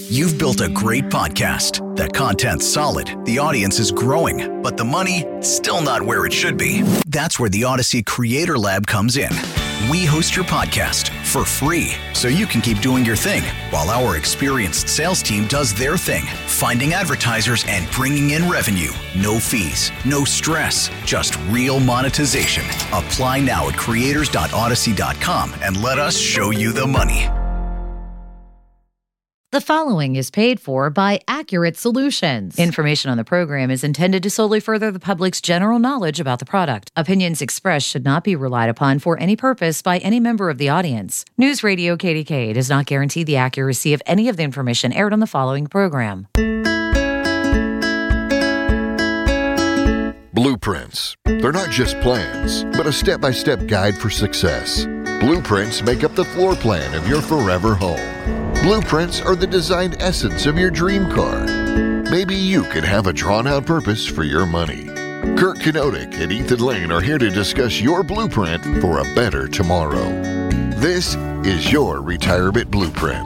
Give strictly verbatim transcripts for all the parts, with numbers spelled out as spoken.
You've built a great podcast. The content's solid, the audience is growing, but the money, still not where it should be. That's where the Odyssey Creator Lab comes in. We host your podcast for free, so you can keep doing your thing, while our experienced sales team does their thing, finding advertisers and bringing in revenue. No fees, no stress, just real monetization. Apply now at creators dot odyssey dot com and let us show you the money. The following is paid for by Accurate Solutions. Information on the program is intended to solely further the public's general knowledge about the product. Opinions expressed should not be relied upon for any purpose by any member of the audience. News Radio K D K does not guarantee the accuracy of any of the information aired on the following program. Blueprints. They're not just plans, but a step-by-step guide for success. Blueprints make up the floor plan of your forever home. Blueprints are the designed essence of your dream car. Maybe you could have a drawn-out purpose for your money. Kurt Kenotic and Ethan Lane are here to discuss your blueprint for a better tomorrow. This is your Retirement Blueprint.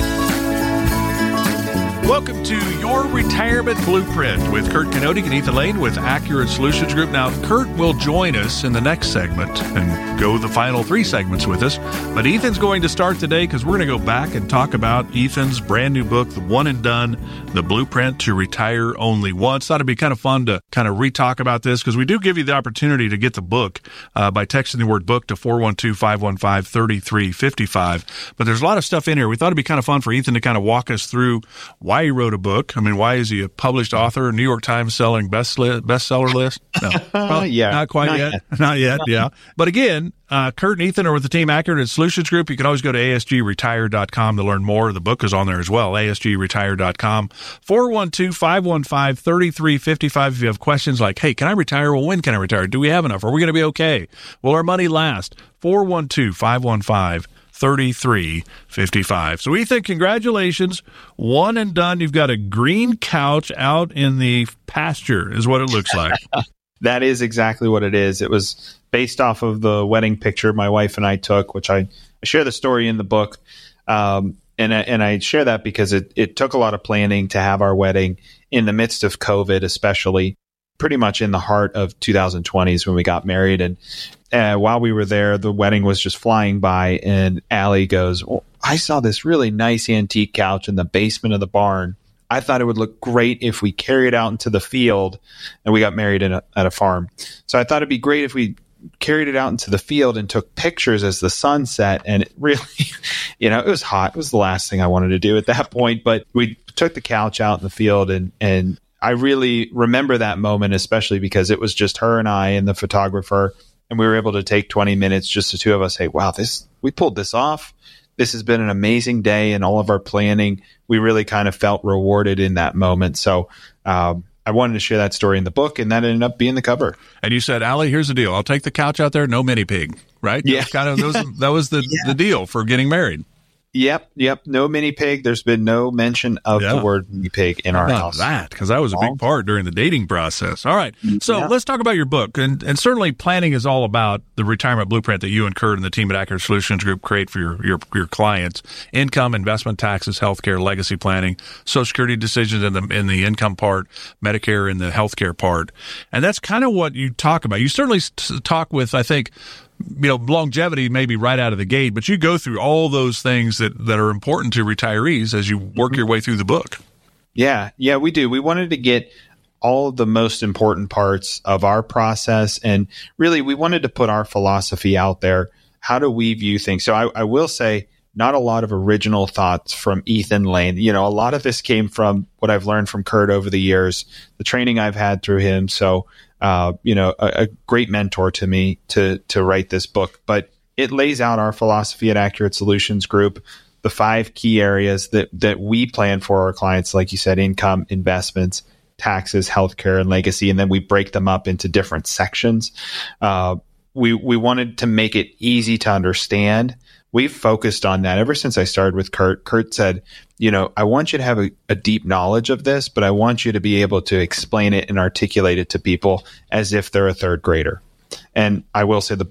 Welcome to Your Retirement Blueprint with Kurt Kenotic and Ethan Lane with Accurate Solutions Group. Now, Kurt will join us in the next segment and go the final three segments with us. But Ethan's going to start today because we're going to go back and talk about Ethan's brand new book, The One and Done, The Blueprint to Retire Only Once. Thought it'd be kind of fun to kind of re-talk about this because we do give you the opportunity to get the book uh, by texting the word book to four one two, five one five, three three five five. But there's a lot of stuff in here. We thought it'd be kind of fun for Ethan to kind of walk us through why he wrote a book. I mean, why is he a published author, New York Times selling best li- bestseller list? No, well, yeah, not quite not yet. yet. Not yet, yeah. But again, uh, Kurt and Ethan are with the team Accurate Solutions Group. You can always go to A S G retire dot com to learn more. The book is on there as well, A S G retire dot com. four one two, five one five, three three five five if you have questions like, hey, can I retire? Well, when can I retire? Do we have enough? Are we going to be okay? Will our money last? four one two, five one five, three three five five. So Ethan, congratulations. One and done. You've got a green couch out in the pasture is what it looks like. That is exactly what it is. It was based off of the wedding picture my wife and I took, which I, I share the story in the book. Um, and, I, and I share that because it, it took a lot of planning to have our wedding in the midst of COVID, especially pretty much in the heart of two thousand twenties when we got married. And uh, while we were there, the wedding was just flying by, and Allie goes, well, I saw this really nice antique couch in the basement of the barn. I thought it would look great if we carried it out into the field, and we got married in a, at a farm. So I thought it'd be great if we carried it out into the field and took pictures as the sun set. And it really, you know, it was hot. It was the last thing I wanted to do at that point. But we took the couch out in the field, and, and I really remember that moment, especially because it was just her and I and the photographer. And we were able to take twenty minutes, just the two of us, say, wow, this, we pulled this off. This has been an amazing day, and all of our planning, we really kind of felt rewarded in that moment. So um, I wanted to share that story in the book, and that ended up being the cover. And you said, Allie, here's the deal. I'll take the couch out there, no mini pig, right? Yeah. That was kind of, that was, that was the, yeah. the deal for getting married. Yep, yep. No mini pig. There's been no mention of yeah. the word mini pig in our How about house. That, because that was a big part during the dating process. All right, so yeah. let's talk about your book, and and certainly planning is all about the retirement blueprint that you and Kurt and the team at Accurate Solutions Group create for your your, your clients: income, investment, taxes, healthcare, legacy planning, Social Security decisions in the in the income part, Medicare in the healthcare part, and that's kind of what you talk about. You certainly talk with, I think, you know, longevity maybe right out of the gate, but you go through all those things that, that are important to retirees as you work your way through the book. Yeah, yeah, we do. We wanted to get all of the most important parts of our process, and really we wanted to put our philosophy out there. How do we view things? So I, I will say not a lot of original thoughts from Ethan Lane. You know, a lot of this came from what I've learned from Kurt over the years, the training I've had through him. So Uh, you know, a, a great mentor to me to to write this book. But it lays out our philosophy at Accurate Solutions Group, the five key areas that that we plan for our clients, like you said, income, investments, taxes, healthcare, and legacy. And then we break them up into different sections. Uh, we we wanted to make it easy to understand. We've focused on that ever since I started with Kurt. Kurt said, you know, I want you to have a, a deep knowledge of this, but I want you to be able to explain it and articulate it to people as if they're a third grader. And I will say the book's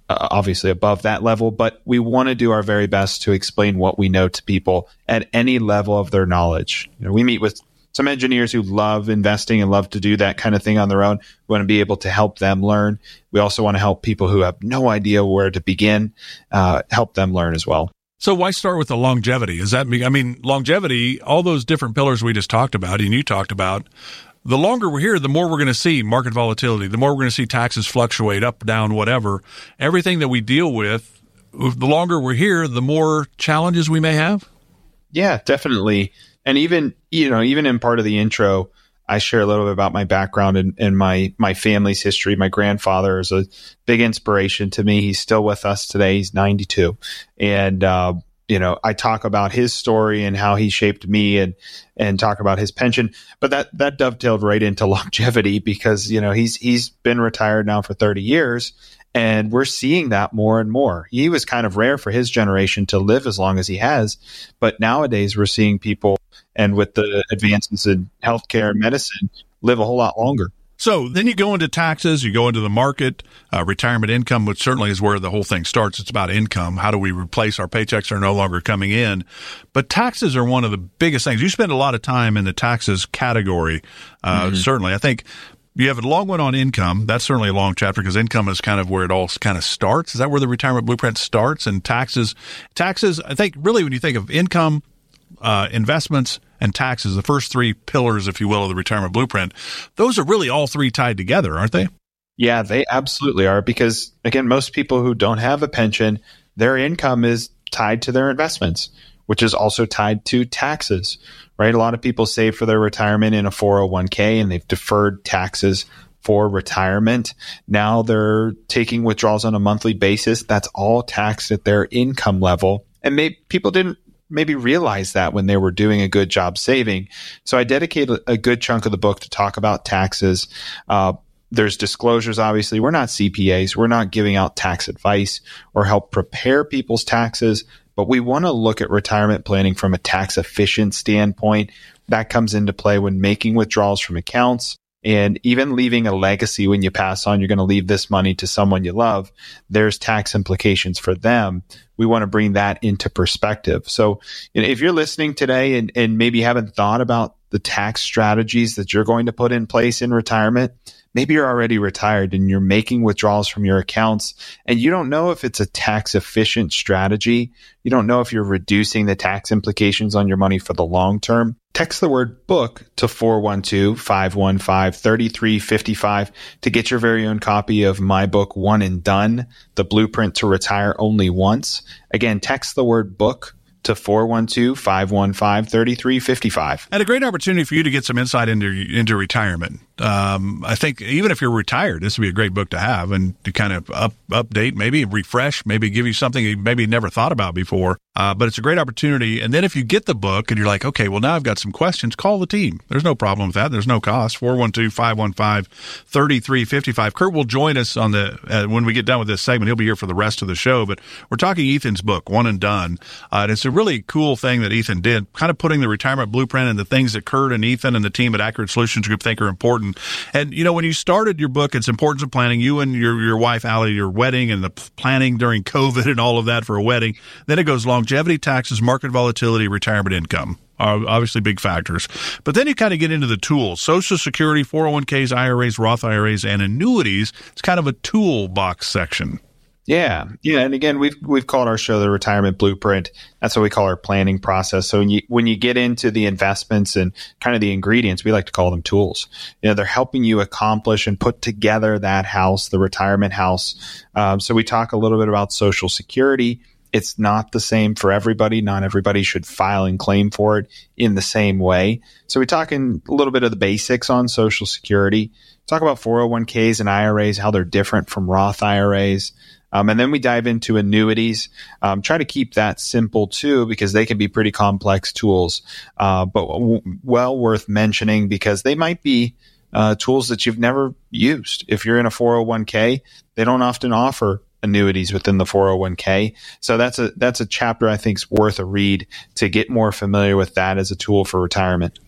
uh, obviously above that level, but we want to do our very best to explain what we know to people at any level of their knowledge. You know, we meet with some engineers who love investing and love to do that kind of thing on their own. We want to be able to help them learn. We also want to help people who have no idea where to begin, uh, help them learn as well. So why start with the longevity? Is that, I mean, longevity, all those different pillars we just talked about and you talked about, the longer we're here, the more we're going to see market volatility, the more we're going to see taxes fluctuate up, down, whatever. Everything that we deal with, the longer we're here, the more challenges we may have. Yeah, definitely. And even, you know, even in part of the intro, I share a little bit about my background and, and my, my family's history. My grandfather is a big inspiration to me. He's still with us today. He's ninety-two. And, uh, you know, I talk about his story and how he shaped me and, and talk about his pension, but that, that dovetailed right into longevity because, you know, he's, he's been retired now for thirty years and we're seeing that more and more. He was kind of rare for his generation to live as long as he has, but nowadays we're seeing people, and with the advancements in healthcare and medicine, live a whole lot longer. So then you go into taxes, you go into the market, uh, retirement income, which certainly is where the whole thing starts. It's about income. How do we replace our paychecks that are no longer coming in? But taxes are one of the biggest things. You spend a lot of time in the taxes category, uh, mm-hmm. certainly. I think you have a long one on income. That's certainly a long chapter because income is kind of where it all kind of starts. Is that where the retirement blueprint starts? And taxes, taxes, I think really when you think of income, uh, investments, and taxes, the first three pillars, if you will, of the retirement blueprint, those are really all three tied together, aren't they? Yeah, they absolutely are. Because again, most people who don't have a pension, their income is tied to their investments, which is also tied to taxes, right? A lot of people save for their retirement in a four oh one k and they've deferred taxes for retirement. Now they're taking withdrawals on a monthly basis. That's all taxed at their income level. And maybe people didn't maybe realize that when they were doing a good job saving. So I dedicate a good chunk of the book to talk about taxes. Uh, there's disclosures, obviously. We're not C P As. We're not giving out tax advice or help prepare people's taxes, but we want to look at retirement planning from a tax efficient standpoint. That comes into play when making withdrawals from accounts and even leaving a legacy. When you pass on, you're going to leave this money to someone you love. There's tax implications for them. We want to bring that into perspective. So you know, if you're listening today and, and maybe haven't thought about the tax strategies that you're going to put in place in retirement, maybe you're already retired and you're making withdrawals from your accounts and you don't know if it's a tax efficient strategy. You don't know if you're reducing the tax implications on your money for the long term. Text the word book to four one two, five one five, three three five five to get your very own copy of my book, One and Done, The Blueprint to Retire Only Once. Again, text the word book to four one two, five one five, three three five five. And a great opportunity for you to get some insight into into retirement. Um, I think even if you're retired, this would be a great book to have and to kind of up, update, maybe refresh, maybe give you something you maybe never thought about before. Uh, but it's a great opportunity. And then if you get the book and you're like, okay, well, now I've got some questions, call the team. There's no problem with that. There's no cost. four one two, five one five, three three five five. Kurt will join us on the uh, when we get done with this segment. He'll be here for the rest of the show. But we're talking Ethan's book, One and Done. Uh, and it's a really cool thing that Ethan did, kind of putting the retirement blueprint and the things that Kurt and Ethan and the team at Accurate Solutions Group think are important. And, you know, when you started your book, it's Importance of Planning, you and your, your wife, Allie, your wedding and the planning during COVID and all of that for a wedding. Then it goes longevity, taxes, market volatility, retirement income. Are obviously big factors. But then you kind of get into the tools. Social Security, four oh one k's, I R As, Roth I R As, and annuities. It's kind of a toolbox section. Yeah. Yeah. And again, we've, we've called our show the Retirement Blueprint. That's what we call our planning process. So when you, when you get into the investments and kind of the ingredients, we like to call them tools. You know, they're helping you accomplish and put together that house, the retirement house. Um, so we talk a little bit about Social Security. It's not the same for everybody. Not everybody should file and claim for it in the same way. So we talk in a little bit of the basics on Social Security. Talk about four oh one k's and I R As, how they're different from Roth I R As. Um, and then we dive into annuities. Um, try to keep that simple too, because they can be pretty complex tools, uh, but w- well worth mentioning because they might be uh, tools that you've never used. If you're in a four oh one k, they don't often offer annuities within the four oh one k. So that's a that's a chapter I think is worth a read to get more familiar with that as a tool for retirement.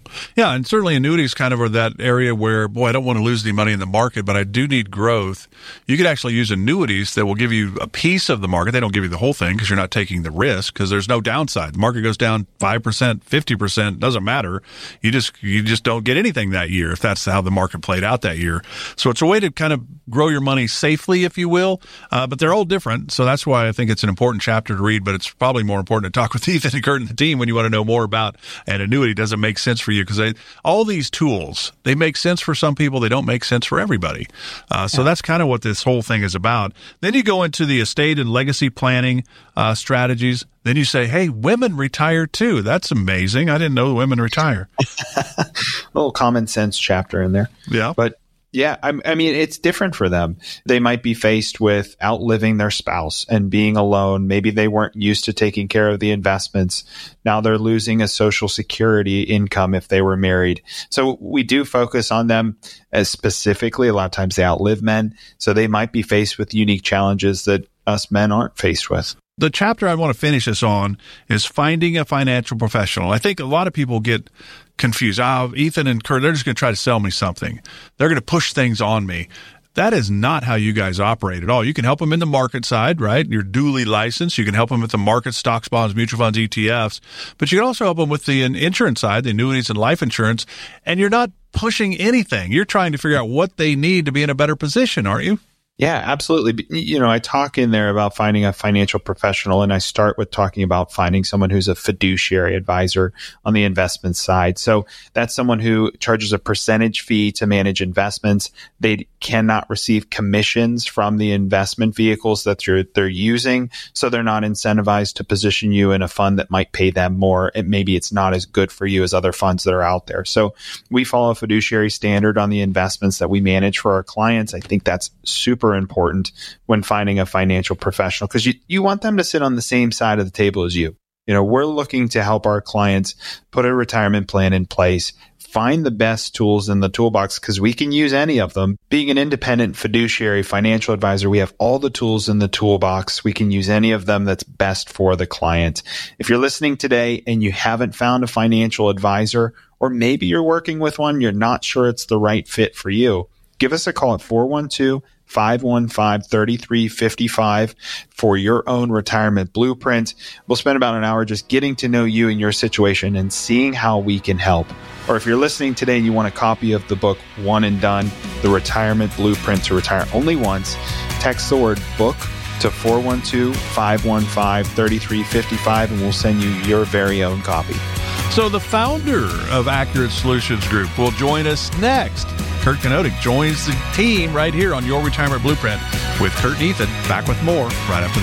Yeah, and certainly annuities kind of are that area where, boy, I don't want to lose any money in the market, but I do need growth. You could actually use annuities that will give you a piece of the market. They don't give you the whole thing because you're not taking the risk, because there's no downside. The market goes down five percent, fifty percent, doesn't matter. You just you just don't get anything that year if that's how the market played out that year. So it's a way to kind of grow your money safely, if you will, uh, but they're all different. So that's why I think it's an important chapter to read, but it's probably more important to talk with Ethan and Kurt and the team when you want to know more about an annuity. Does it make sense for you? Because all these tools, they make sense for some people. They don't make sense for everybody. Uh, so yeah. That's kind of what this whole thing is about. Then you go into the estate and legacy planning uh, strategies. Then you say, hey, women retire too. That's amazing. I didn't know women retire. A little common sense chapter in there. Yeah. But yeah, I, I mean, it's different for them. They might be faced with outliving their spouse and being alone. Maybe they weren't used to taking care of the investments. Now they're losing a Social Security income if they were married. So we do focus on them as specifically. A lot of times they outlive men. So they might be faced with unique challenges that us men aren't faced with. The chapter I want to finish this on is finding a financial professional. I think a lot of people get confused. Oh, Ethan and Kurt, they're just going to try to sell me something. They're going to push things on me. That is not how you guys operate at all. You can help them in the market side, right? You're duly licensed. You can help them with the market, stocks, bonds, mutual funds, E T Fs. But you can also help them with the insurance side, the annuities and life insurance. And you're not pushing anything. You're trying to figure out what they need to be in a better position, aren't you? Yeah, absolutely. You know, I talk in there about finding a financial professional, and I start with talking about finding someone who's a fiduciary advisor on the investment side. So that's someone who charges a percentage fee to manage investments. They cannot receive commissions from the investment vehicles that you're, they're using. So they're not incentivized to position you in a fund that might pay them more. And maybe it's not as good for you as other funds that are out there. So we follow a fiduciary standard on the investments that we manage for our clients. I think that's super important when finding a financial professional, because you, you want them to sit on the same side of the table as you. You know, we're looking to help our clients put a retirement plan in place, find the best tools in the toolbox, because we can use any of them. Being an independent fiduciary financial advisor, we have all the tools in the toolbox. We can use any of them that's best for the client. If you're listening today and you haven't found a financial advisor, or maybe you're working with one, you're not sure it's the right fit for you, give us a call at four one two, five one five, three three five five for your own retirement blueprint. We'll spend about an hour just getting to know you and your situation and seeing how we can help. Or if you're listening today and you want a copy of the book, One and Done, The Retirement Blueprint to Retire Only Once, text the word book to four one two, five one five, three three five five and we'll send you your very own copy. So the founder of Accurate Solutions Group will join us next. Kurt Kanodik joins the team right here on Your Retirement Blueprint with Kurt and Ethan. Back with more right after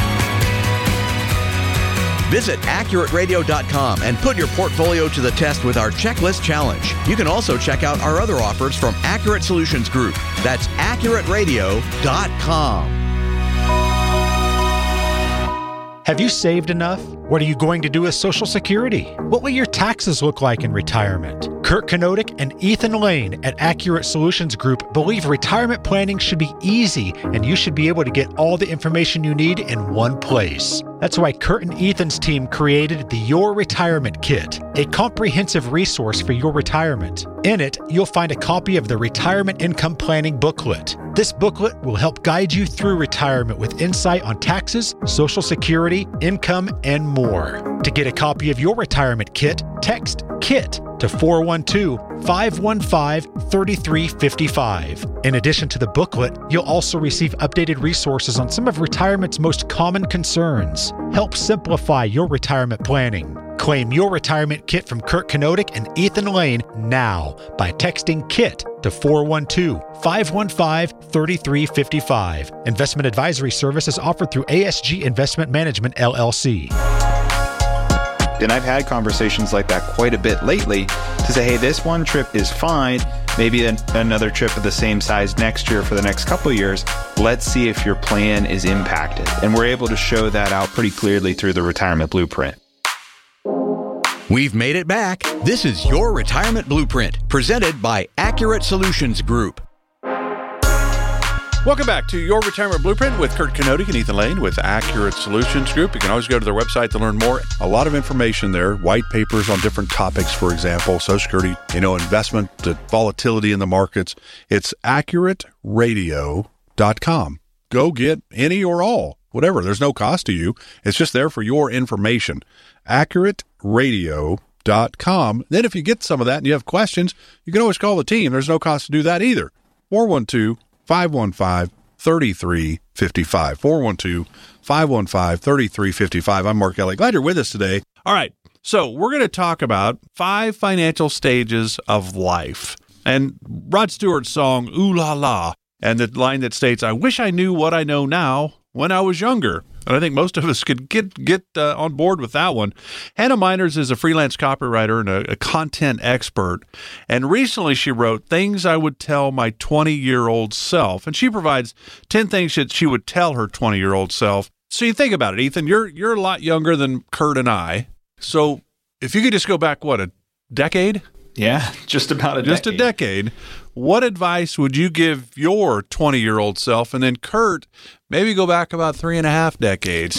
this. Visit accurate radio dot com and put your portfolio to the test with our checklist challenge. You can also check out our other offers from Accurate Solutions Group. That's accurate radio dot com. Have you saved enough? What are you going to do with Social Security? What will your taxes look like in retirement? Kurt Kanodik and Ethan Lane at Accurate Solutions Group believe retirement planning should be easy and you should be able to get all the information you need in one place. That's why Kurt and Ethan's team created the Your Retirement Kit, a comprehensive resource for your retirement. In it, you'll find a copy of the Retirement Income Planning Booklet. This booklet will help guide you through retirement with insight on taxes, Social Security, income, and more. To get a copy of your retirement kit, text KIT to four one two, five one five, three three five five. In addition to the booklet, you'll also receive updated resources on some of retirement's most common concerns. Help simplify your retirement planning. Claim your retirement kit from Kurt Kanodik and Ethan Lane now by texting KIT to four one two, five one five, three three five five. Investment advisory service is offered through A S G Investment Management, L L C. And I've had conversations like that quite a bit lately to say, hey, this one trip is fine. Maybe an, another trip of the same size next year for the next couple of years. Let's see if your plan is impacted. And we're able to show that out pretty clearly through the Retirement Blueprint. We've made it back. This is Your Retirement Blueprint, presented by Accurate Solutions Group. Welcome back to Your Retirement Blueprint with Kurt Kenotic and Ethan Lane with Accurate Solutions Group. You can always go to their website to learn more. A lot of information there, white papers on different topics, for example, Social Security, you know, investment, the volatility in the markets. It's accurate radio dot com. Go get any or all, whatever. There's no cost to you. It's just there for your information. accurate radio dot com. Then if you get some of that and you have questions, you can always call the team. There's no cost to do that either. four one two, five one five, three three five five. four one two, five one five, three three five five. I'm Mark Ellie. Glad you're with us today. All right. So we're going to talk about five financial stages of life. And Rod Stewart's song, Ooh La La, and the line that states, I wish I knew what I know now when I was younger. And I think most of us could get get uh, on board with that one. Hannah Miners is a freelance copywriter and a, a content expert. And recently she wrote Things I Would Tell My twenty-Year-Old Self. And she provides ten things that she would tell her twenty-year-old self. So you think about it, Ethan, you're you're a lot younger than Kurt and I. So if you could just go back, what, a decade? Yeah, just about a just decade. a decade. What advice would you give your twenty-year-old self? And then Kurt, maybe go back about three and a half decades.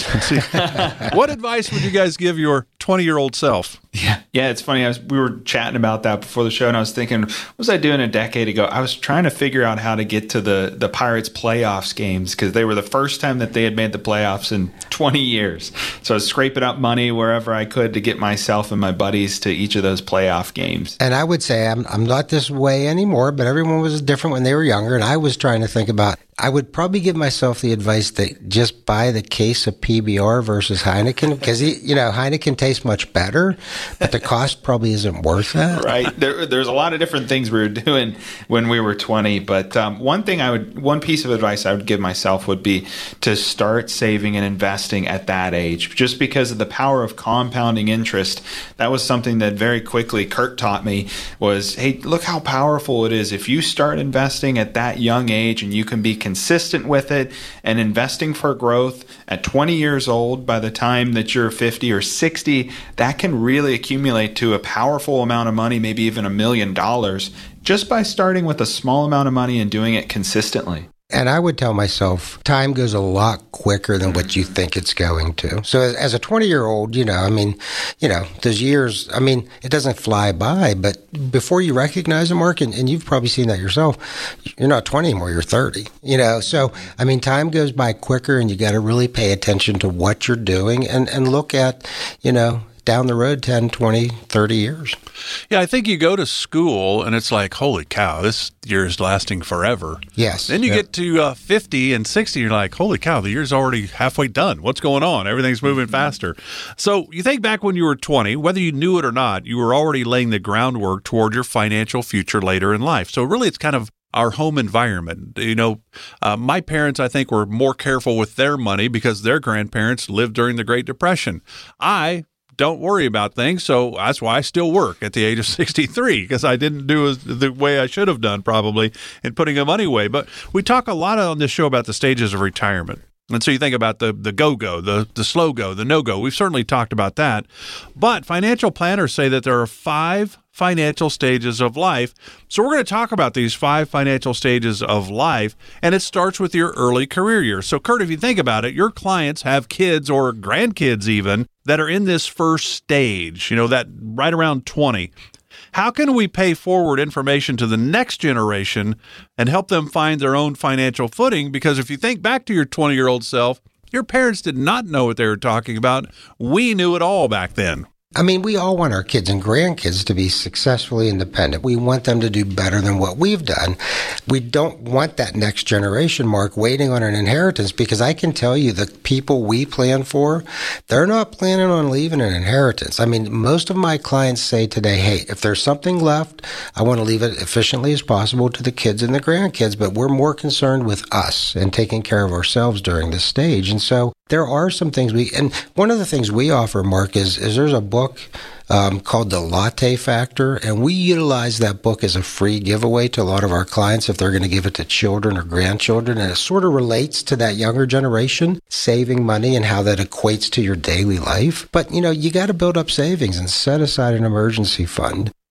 What advice would you guys give your twenty-year-old self? Yeah, yeah. It's funny. I was we were chatting about that before the show, and I was thinking, what was I doing a decade ago? I was trying to figure out how to get to the the Pirates playoffs games because they were the first time that they had made the playoffs in twenty years. So I was scraping up money wherever I could to get myself and my buddies to each of those playoff games. And I would say I'm I'm not this way anymore, but everyone was different when they were younger, and I was trying to think about. I would probably give myself the advice that just buy the case of P B R versus Heineken because, you know, Heineken tastes much better, but the cost probably isn't worth that. Right. There, there's a lot of different things we were doing when we were twenty. But um, one thing I would, one piece of advice I would give myself would be to start saving and investing at that age, just because of the power of compounding interest. That was something that very quickly Kurt taught me was, hey, look how powerful it is. If you start investing at that young age and you can be consistent with it and investing for growth at twenty years old, by the time that you're fifty or sixty, that can really accumulate to a powerful amount of money, maybe even a million dollars, just by starting with a small amount of money and doing it consistently. And I would tell myself, time goes a lot quicker than what you think it's going to. So as, as a twenty-year-old, you know, I mean, you know, those years, I mean, it doesn't fly by, but before you recognize a mark, and, and you've probably seen that yourself, you're not twenty anymore, you're thirty, you know. So, I mean, time goes by quicker, and you got to really pay attention to what you're doing and, and look at, you know, down the road ten, twenty, thirty years. Yeah, I think you go to school and it's like, holy cow, this year is lasting forever. Yes. Then you yep. get to uh, fifty and sixty, you're like, holy cow, the year's already halfway done. What's going on? Everything's moving faster. So you think back when you were twenty, whether you knew it or not, you were already laying the groundwork toward your financial future later in life. So really it's kind of our home environment. You know, uh, my parents, I think, were more careful with their money because their grandparents lived during the Great Depression. I don't worry about things, so that's why I still work at the age of sixty-three, because I didn't do as, the way I should have done probably in putting the money away. But we talk a lot on this show about the stages of retirement. And so you think about the the go-go, the, the slow-go, the no-go. We've certainly talked about that. But financial planners say that there are five financial stages of life. So we're going to talk about these five financial stages of life, and it starts with your early career years. So, Kurt, if you think about it, your clients have kids or grandkids even that are in this first stage, you know, that right around twenty. How can we pay forward information to the next generation and help them find their own financial footing? Because if you think back to your twenty-year-old self, your parents did not know what they were talking about. We knew it all back then. I mean, we all want our kids and grandkids to be successfully independent. We want them to do better than what we've done. We don't want that next generation, Mark, waiting on an inheritance, because I can tell you the people we plan for, they're not planning on leaving an inheritance. I mean, most of my clients say today, hey, if there's something left, I want to leave it efficiently as possible to the kids and the grandkids, but we're more concerned with us and taking care of ourselves during this stage. And so there are some things we, and one of the things we offer, Mark, is, is there's a book um, called The Latte Factor, and we utilize that book as a free giveaway to a lot of our clients if they're going to give it to children or grandchildren, and it sort of relates to that younger generation, saving money and how that equates to your daily life. But, you know, you got to build up savings and set aside an emergency fund.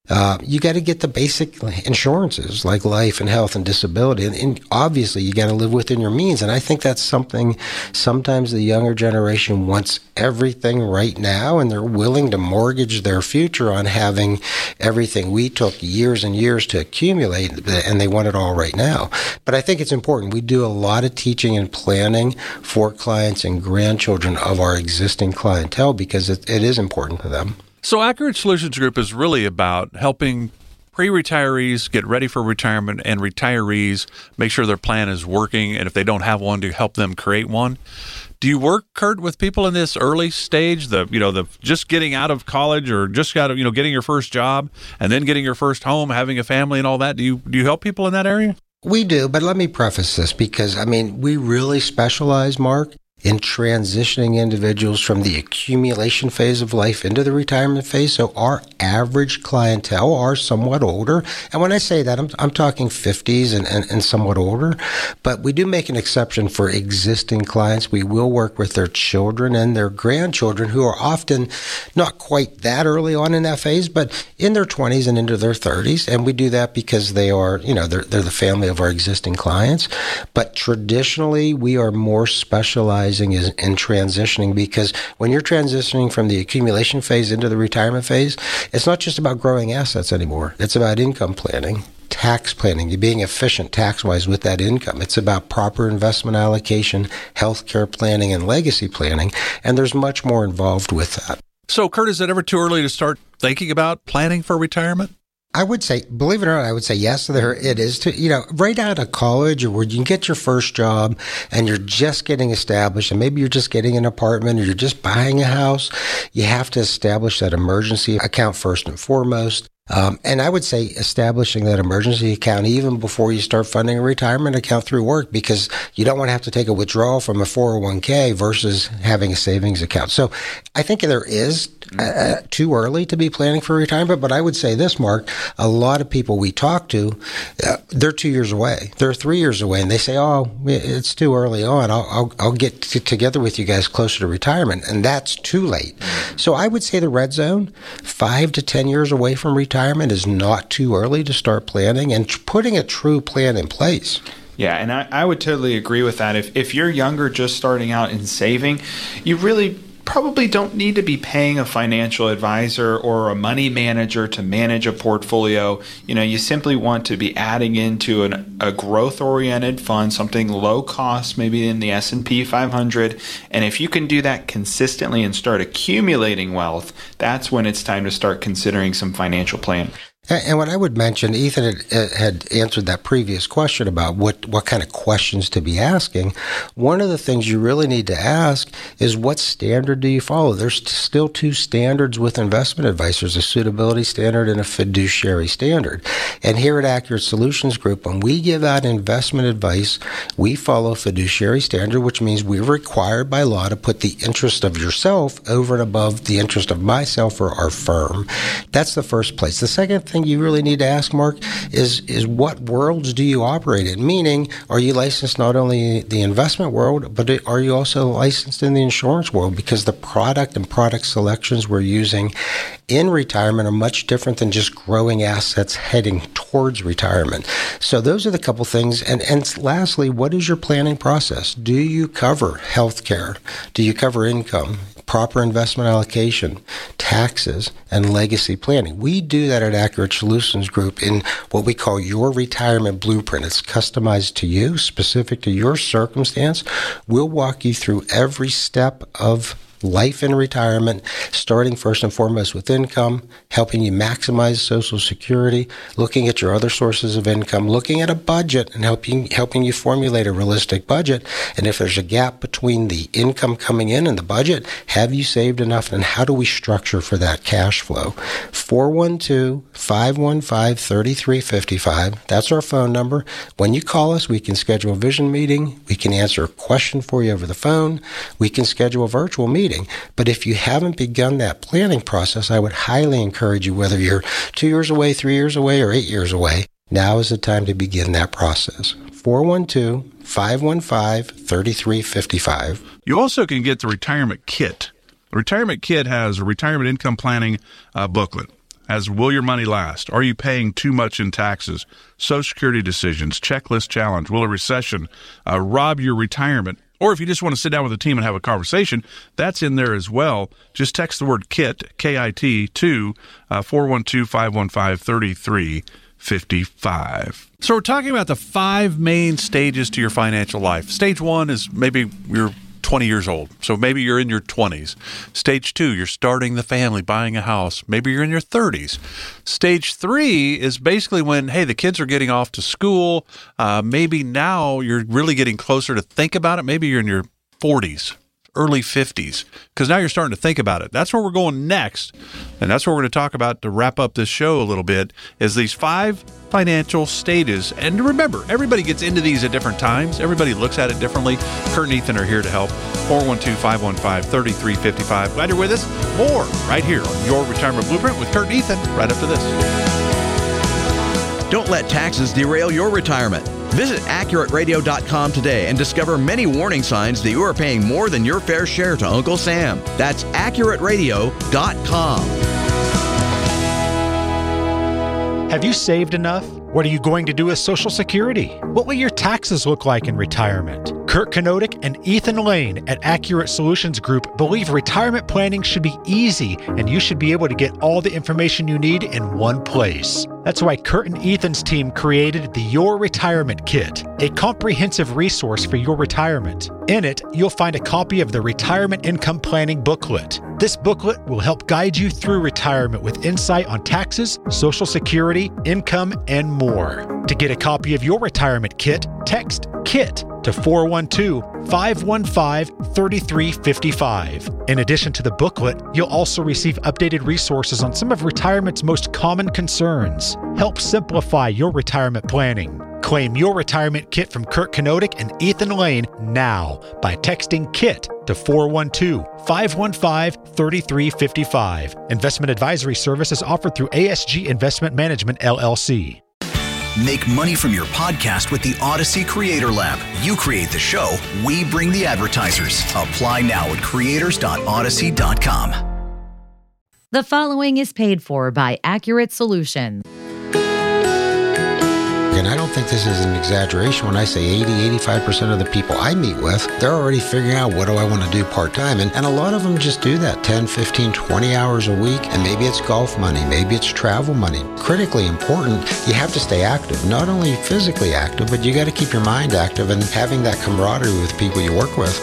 Uh, you got to get the basic insurances like life and health and disability. And, and obviously, you got to live within your means. And I think that's something sometimes the younger generation wants everything right now, and they're willing to mortgage their future on having everything we took years and years to accumulate, and they want it all right now. But I think it's important. We do a lot of teaching and planning for clients and grandchildren of our existing clientele because it, it is important to them. So Accurate Solutions Group is really about helping pre-retirees get ready for retirement and retirees make sure their plan is working, and if they don't have one, to help them create one. Do you work, Kurt, with people in this early stage, the you know the just getting out of college or just got you know getting your first job and then getting your first home, having a family and all that? Do you do you help people in that area? We do, but let me preface this because I mean we really specialize, Mark, in transitioning individuals from the accumulation phase of life into the retirement phase. So our average clientele are somewhat older. And when I say that, I'm, I'm talking fifties and, and, and somewhat older. But we do make an exception for existing clients. We will work with their children and their grandchildren who are often not quite that early on in that phase, but in their twenties and into their thirties. And we do that because they are, you know, they're, they're the family of our existing clients. But traditionally, we are more specialized is in transitioning because when you're transitioning from the accumulation phase into the retirement phase, it's not just about growing assets anymore. It's about income planning, tax planning, you being efficient tax-wise with that income. It's about proper investment allocation, healthcare planning, and legacy planning, and there's much more involved with that. So, Kurt, is it ever too early to start thinking about planning for retirement? I would say, believe it or not, I would say yes, there it is. To, you know, right out of college or where you can get your first job and you're just getting established and maybe you're just getting an apartment or you're just buying a house, you have to establish that emergency account first and foremost. Um, and I would say establishing that emergency account even before you start funding a retirement account through work because you don't want to have to take a withdrawal from a four oh one k versus having a savings account. So I think there is uh, too early to be planning for retirement, but I would say this, Mark, a lot of people we talk to, uh, they're two years away. They're three years away, and they say, oh, it's too early on. I'll, I'll, I'll get t- together with you guys closer to retirement, and that's too late. So I would say the red zone, five to ten years away from retirement, Retirement is not too early to start planning and tr- putting a true plan in place. Yeah, and I, I would totally agree with that. If if you're younger, just starting out in saving, you really probably don't need to be paying a financial advisor or a money manager to manage a portfolio. You know, you simply want to be adding into an, a growth-oriented fund, something low cost, maybe in the S and P five hundred. And if you can do that consistently and start accumulating wealth, that's when it's time to start considering some financial planning. And what I would mention, Ethan had, had answered that previous question about what, what kind of questions to be asking. One of the things you really need to ask is what standard do you follow? There's still two standards with investment advisors, a suitability standard and a fiduciary standard. And here at Accurate Solutions Group, when we give out investment advice, we follow fiduciary standard, which means we're required by law to put the interest of yourself over and above the interest of myself or our firm. That's the first place. The second thing you really need to ask, Mark, is is what worlds do you operate in? Meaning, are you licensed not only in the investment world, but are you also licensed in the insurance world? Because the product and product selections we're using in retirement are much different than just growing assets heading towards retirement. So those are the couple things. And, and lastly, what is your planning process? Do you cover health care? Do you cover income? Proper investment allocation, taxes, and legacy planning. We do that at Accurate Solutions Group in what we call your retirement blueprint. It's customized to you, specific to your circumstance. We'll walk you through every step of life in retirement, starting first and foremost with income, helping you maximize Social Security, looking at your other sources of income, looking at a budget and helping helping you formulate a realistic budget. And if there's a gap between the income coming in and the budget, have you saved enough, and how do we structure for that cash flow? four one two, five one five, three three five five. That's our phone number. When you call us, we can schedule a vision meeting. We can answer a question for you over the phone. We can schedule a virtual meeting. But if you haven't begun that planning process, I would highly encourage you, whether you're two years away, three years away, or eight years away, now is the time to begin that process. four one two, five one five, three three five five. You also can get the Retirement Kit. The Retirement Kit has a retirement income planning uh, booklet. as will your money last? Are you paying too much in taxes? Social Security decisions, checklist challenge. Will a recession uh, rob your retirement? Or if you just want to sit down with a team and have a conversation, that's in there as well. Just text the word KIT, K I T, to uh, four one two, five one five, three three five five. So we're talking about the five main stages to your financial life. Stage one is maybe you're twenty years old. So maybe you're in your twenties. Stage two, you're starting the family, buying a house. Maybe you're in your thirties. Stage three is basically when, hey, the kids are getting off to school. Uh, maybe now you're really getting closer to think about it. Maybe you're in your forties, early fifties, because now you're starting to think about it. That's where we're going next. And that's what we're going to talk about to wrap up this show a little bit, is these five financial stages. And remember, everybody gets into these at different times. Everybody looks at it differently. Kurt and Ethan are here to help. four one two, five one five, three three five five. Glad you're with us. More right here on Your Retirement Blueprint with Kurt and Ethan right after this. Don't let taxes derail your retirement. Visit accurate radio dot com today and discover many warning signs that you are paying more than your fair share to Uncle Sam. That's accurate radio dot com. Have you saved enough? What are you going to do with Social Security? What will your taxes look like in retirement? Kurt Kanodik and Ethan Lane at Accurate Solutions Group believe retirement planning should be easy and you should be able to get all the information you need in one place. That's why Kurt and Ethan's team created the Your Retirement Kit, a comprehensive resource for your retirement. In it, you'll find a copy of the Retirement Income Planning booklet. This booklet will help guide you through retirement with insight on taxes, Social Security, income, and more. To get a copy of your retirement kit, text KIT to four one two, five one five, three three five five. In addition to the booklet, you'll also receive updated resources on some of retirement's most common concerns. Help simplify your retirement planning. Claim your retirement kit from Kurt Kanodik and Ethan Lane now by texting KIT to four one two, five one five, three three five five. Investment advisory service is offered through A S G Investment Management, L L C. Make money from your podcast with the Odyssey Creator Lab. You create the show, we bring the advertisers. Apply now at creators dot odyssey dot com. The following is paid for by Accurate Solutions. And I don't think this is an exaggeration when I say eighty, eighty-five percent of the people I meet with, they're already figuring out what do I want to do part-time. And, and a lot of them just do that ten, fifteen, twenty hours a week. And maybe it's golf money, maybe it's travel money. Critically important, you have to stay active. Not only physically active, but you got to keep your mind active and having that camaraderie with people you work with.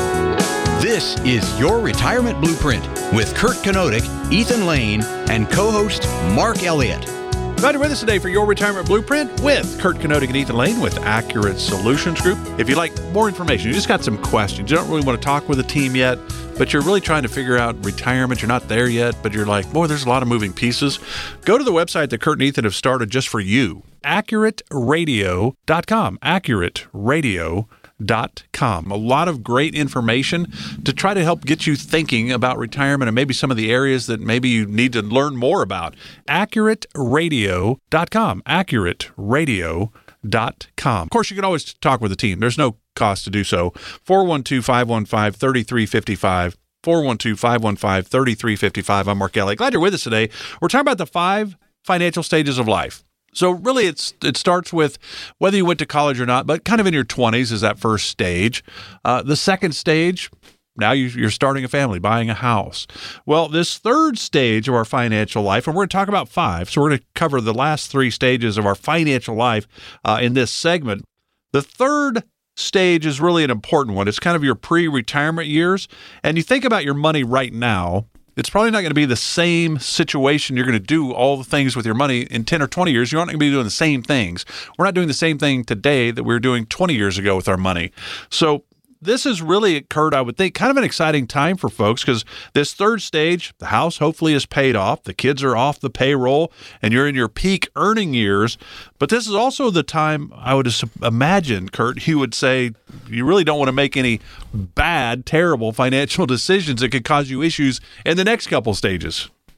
This is Your Retirement Blueprint with Kurt Kanodik, Ethan Lane, and co-host Mark Elliott. Glad you're with us today for Your Retirement Blueprint with Kurt Kanodik and Ethan Lane with Accurate Solutions Group. If you'd like more information, you just got some questions, you don't really want to talk with a team yet, but you're really trying to figure out retirement, you're not there yet, but you're like, boy, there's a lot of moving pieces, go to the website that Kurt and Ethan have started just for you, accurate radio dot com, accurate radio dot com. A lot of great information to try to help get you thinking about retirement and maybe some of the areas that maybe you need to learn more about. accurate radio dot com, accurate radio dot com. Of course, you can always talk with the team. There's no cost to do so. four one two, five one five, three three five five. four one two, five one five, three three five five. I'm Mark Elliott. Glad you're with us today. We're talking about the five financial stages of life. So really, it's it starts with whether you went to college or not, but kind of in your twenties is that first stage. Uh, the second stage, now you, you're starting a family, buying a house. Well, this third stage of our financial life, and we're going to talk about five, so we're going to cover the last three stages of our financial life uh, in this segment. The third stage is really an important one. It's kind of your pre-retirement years, and you think about your money right now. It's probably not going to be the same situation. You're going to do all the things with your money in ten or twenty years. You're not going to be doing the same things. We're not doing the same thing today that we were doing twenty years ago with our money. So this is really, Kurt, I would think, kind of an exciting time for folks because this third stage, the house hopefully is paid off, the kids are off the payroll, and you're in your peak earning years. But this is also the time I would imagine, Kurt, you would say you really don't want to make any bad, terrible financial decisions that could cause you issues in the next couple stages.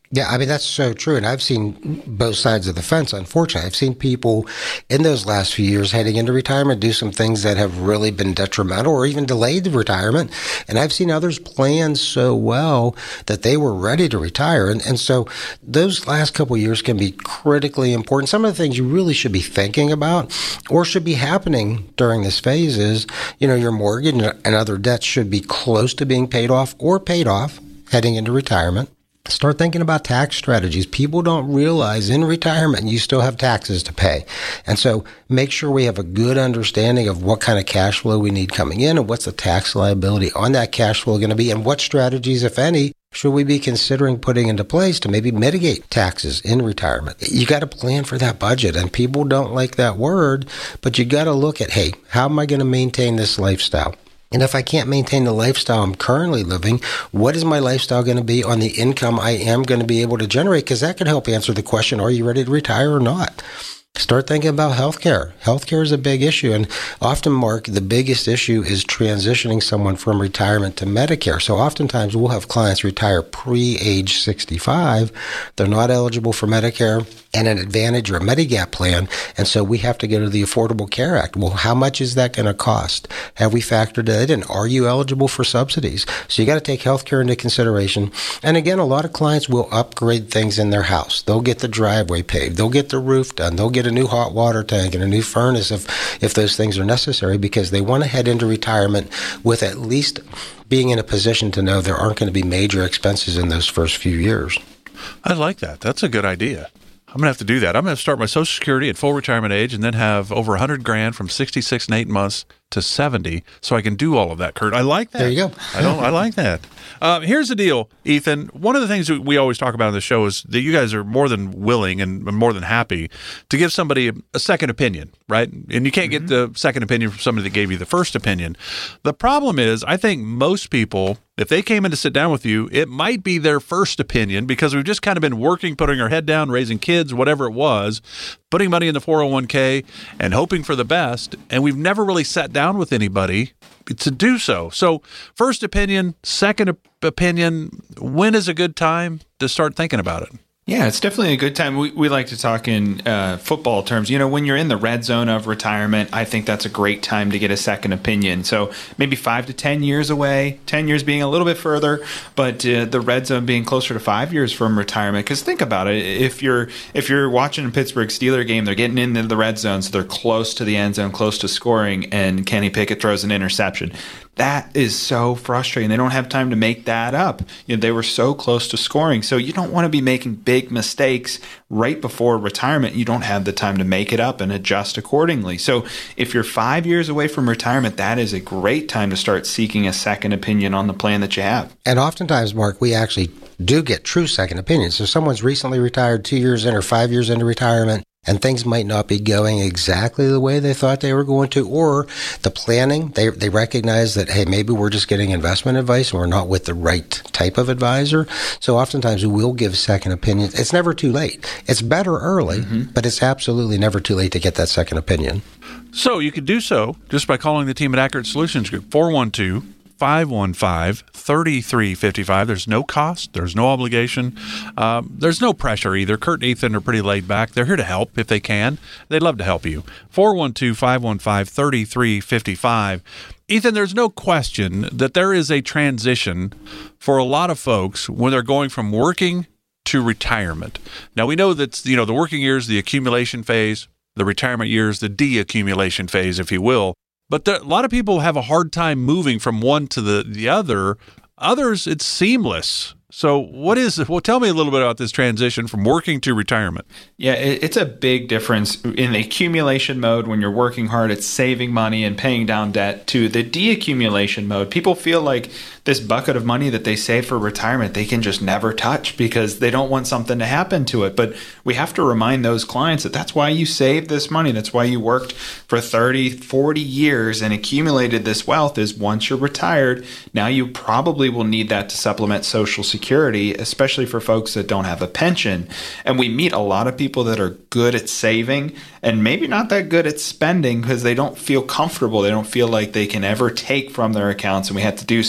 Yeah, I mean, that's so true. And I've seen both sides of the fence, unfortunately. I've seen people in those last few years heading into retirement do some things that have really been detrimental or even delayed the retirement. And I've seen others plan so well that they were ready to retire. And, and so those last couple of years can be critically important. Some of the things you really should be thinking about or should be happening during this phase is, you know, your mortgage and other debts should be close to being paid off or paid off heading into retirement. Start thinking about tax strategies. People don't realize in retirement you still have taxes to pay. And so make sure we have a good understanding of what kind of cash flow we need coming in and what's the tax liability on that cash flow going to be and what strategies, if any, should we be considering putting into place to maybe mitigate taxes in retirement. You got to plan for that budget, and people don't like that word, but you got to look at, hey, how am I going to maintain this lifestyle? And if I can't maintain the lifestyle I'm currently living, what is my lifestyle going to be on the income I am going to be able to generate? Because that can help answer the question, are you ready to retire or not? Start thinking about healthcare. Healthcare is a big issue. And often, Mark, the biggest issue is transitioning someone from retirement to Medicare. So oftentimes we'll have clients retire pre-age sixty-five. They're not eligible for Medicare and an Advantage or a Medigap plan. And so we have to go to the Affordable Care Act. Well, how much is that going to cost? Have we factored that in? Are you eligible for subsidies? So you got to take healthcare into consideration. And again, a lot of clients will upgrade things in their house. They'll get the driveway paved. They'll get the roof done. They'll get a new hot water tank and a new furnace if, if those things are necessary, because they want to head into retirement with at least being in a position to know there aren't going to be major expenses in those first few years. I like that. That's a good idea. I'm going to have to do that. I'm going to start my Social Security at full retirement age and then have over one hundred grand from sixty-six and eight months to seventy so I can do all of that, Kurt. I like that. There you go. I don't. I like that. Uh, here's the deal, Ethan. One of the things that we always talk about on the show is that you guys are more than willing and more than happy to give somebody a second opinion, right? And you can't mm-hmm. get the second opinion from somebody that gave you the first opinion. The problem is, I think most people, if they came in to sit down with you, it might be their first opinion because we've just kind of been working, putting our head down, raising kids, whatever it was, putting money in the four oh one k and hoping for the best. And we've never really sat down with anybody to do so. So first opinion, second opinion, when is a good time to start thinking about it? Yeah, it's definitely a good time. We, we like to talk in uh, football terms. You know, when you're in the red zone of retirement, I think that's a great time to get a second opinion. So maybe five to ten years away, ten years being a little bit further, but uh, the red zone being closer to five years from retirement. Because think about it, if you're if you're watching a Pittsburgh Steelers game, they're getting into the red zone, so they're close to the end zone, close to scoring, and Kenny Pickett throws an interception. That is so frustrating. They don't have time to make that up. You know, they were so close to scoring. So you don't want to be making big mistakes right before retirement. You don't have the time to make it up and adjust accordingly. So if you're five years away from retirement, that is a great time to start seeking a second opinion on the plan that you have. And oftentimes, Mark, we actually do get true second opinions. So someone's recently retired two years in or five years into retirement, and things might not be going exactly the way they thought they were going to, or the planning, they they recognize that, hey, maybe we're just getting investment advice and we're not with the right type of advisor. So oftentimes we will give second opinions. It's never too late. It's better early, mm-hmm. but it's absolutely never too late to get that second opinion. So you could do so just by calling the team at Accurate Solutions Group, four one two, five one five, three three five five. There's no cost. There's no obligation. Um, there's no pressure either. Kurt and Ethan are pretty laid back. They're here to help if they can. They'd love to help you. four one two, five one five, three three five five. Ethan, there's no question that there is a transition for a lot of folks when they're going from working to retirement. Now, we know that, you know, the working years, the accumulation phase, the retirement years, the deaccumulation phase, if you will. But there, a lot of people have a hard time moving from one to the, the other. Others, it's seamless. So what is, well, tell me a little bit about this transition from working to retirement. Yeah, it's a big difference in the accumulation mode when you're working hard, it's saving money and paying down debt, to the deaccumulation mode. People feel like this bucket of money that they save for retirement, they can just never touch because they don't want something to happen to it. But we have to remind those clients that that's why you saved this money. That's why you worked for thirty, forty years and accumulated this wealth, is once you're retired, now you probably will need that to supplement Social Security, especially for folks that don't have a pension. And we meet a lot of people that are good at saving and maybe not that good at spending because they don't feel comfortable. They don't feel like they can ever take from their accounts. And we have to do some